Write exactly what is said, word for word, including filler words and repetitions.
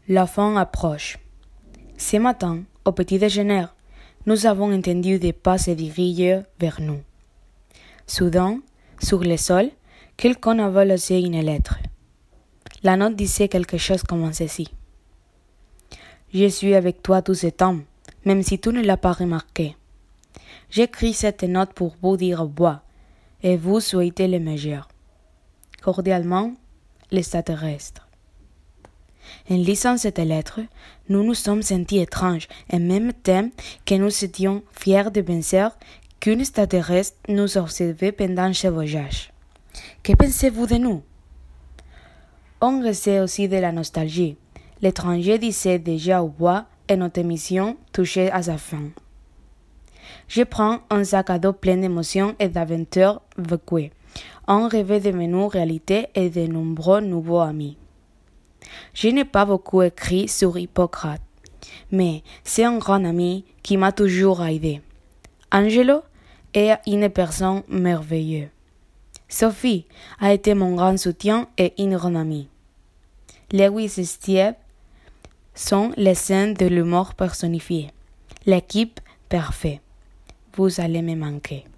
La fin approche. Ce matin, au petit déjeuner, nous avons entendu des pas se diriger vers nous. Soudain, sur le sol, quelqu'un avait laissé une lettre. La note disait quelque chose comme ceci. « Je suis avec toi tout ce temps, même si tu ne l'as pas remarqué. J'écris cette note pour vous dire au revoir et vous souhaiter le meilleur. Cordialement, les extraterrestres. » En lisant cette lettre, nous nous sommes sentis étranges et même temps que nous étions fiers de penser qu'un extraterrestre nous observait pendant ce voyage. Que pensez-vous de nous? On ressent aussi de la nostalgie. L'étranger disait déjà au revoir et notre émission touchait à sa fin. Je prends un sac à dos plein d'émotions et d'aventures vécues, un rêve devenu réalité et de nombreux nouveaux amis. Je n'ai pas beaucoup écrit sur Hippocrate, mais c'est un grand ami qui m'a toujours aidé. Angelo est une personne merveilleuse. Sophie a été mon grand soutien et une grande amie. Lewis et Steve sont les scènes de l'humour personnifié. L'équipe parfaite. Vous allez me manquer.